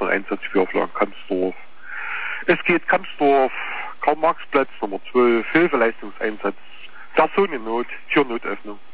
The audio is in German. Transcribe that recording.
noch Einsatz für Auflagen Kamsdorf. Es geht Kamsdorf, Karl-Marx-Platz Nummer 12, Hilfeleistungseinsatz, Personennot, Türnotöffnung.